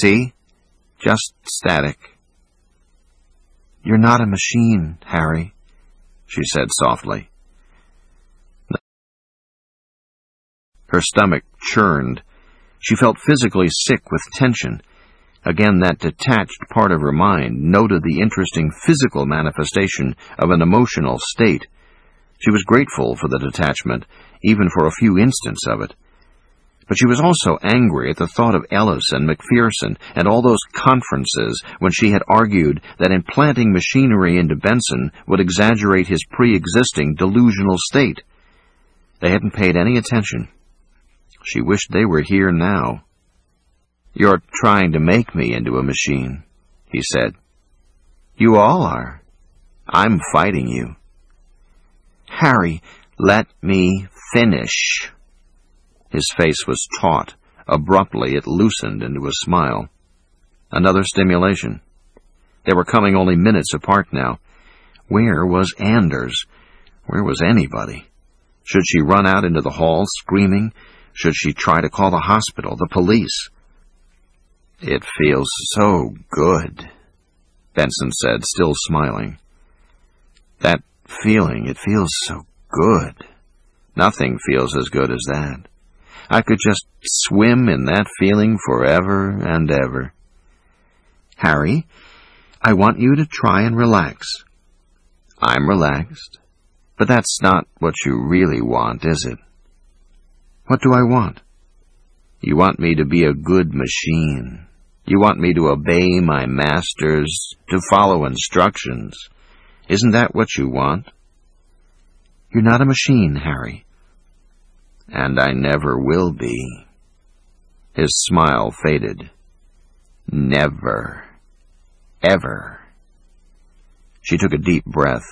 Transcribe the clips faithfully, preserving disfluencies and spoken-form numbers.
See? Just static." "You're not a machine, Harry," she said softly. Her stomach churned. She felt physically sick with tension. Again, that detached part of her mind noted the interesting physical manifestation of an emotional state. She was grateful for the detachment, even for a few instants of it. But she was also angry at the thought of Ellis and McPherson and all those conferences when she had argued that implanting machinery into Benson would exaggerate his pre-existing delusional state. They hadn't paid any attention. She wished they were here now. "You're trying to make me into a machine," he said. "You all are. I'm fighting you." "Harry, let me finish." His face was taut. Abruptly, it loosened into a smile. Another stimulation. They were coming only minutes apart now. Where was Anders? Where was anybody? Should she run out into the hall, screaming? Should she try to call the hospital, the police? "It feels so good," Benson said, still smiling. "That feeling, it feels so good. Nothing feels as good as that. I could just swim in that feeling forever and ever." "Harry, I want you to try and relax." "I'm relaxed. But that's not what you really want, is it?" "What do I want?" "You want me to be a good machine. You want me to obey my masters, to follow instructions. Isn't that what you want?" "You're not a machine, Harry." "And I never will be." His smile faded. "Never. Ever." She took a deep breath.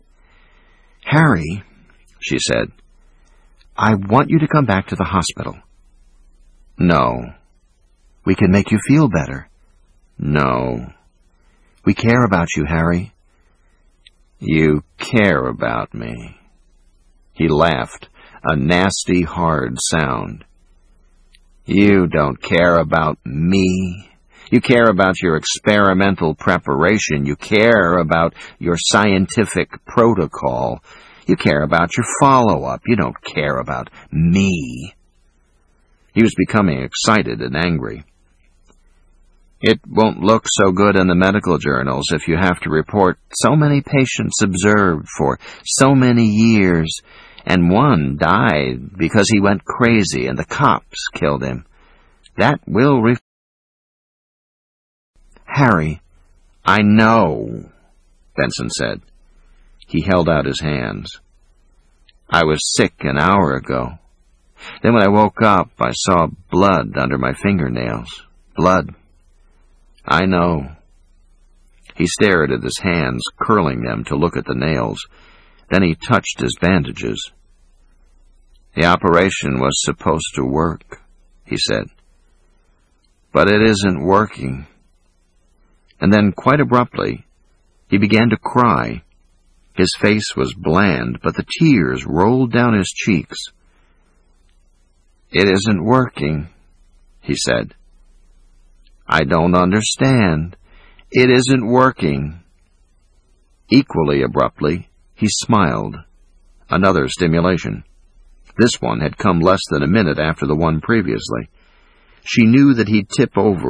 "Harry," she said, "I want you to come back to the hospital." "No." "We can make you feel better." "No." "We care about you, Harry." "You care about me." He laughed, a nasty, hard sound. "You don't care about me. You care about your experimental preparation. You care about your scientific protocol. You care about your follow-up. You don't care about me." He was becoming excited and angry. "It won't look so good in the medical journals if you have to report so many patients observed for so many years, and one died because he went crazy and the cops killed him. That will re—" "Harry." "I know," Benson said. He held out his hands. "I was sick an hour ago. Then when I woke up, I saw blood under my fingernails. Blood. I know." He stared at his hands, curling them to look at the nails. Then he touched his bandages. "The operation was supposed to work," he said. "But it isn't working." And then, quite abruptly, he began to cry. His face was bland, but the tears rolled down his cheeks. "It isn't working," he said. "I don't understand. It isn't working." Equally abruptly, he smiled. Another stimulation. This one had come less than a minute after the one previously. She knew that he'd tip over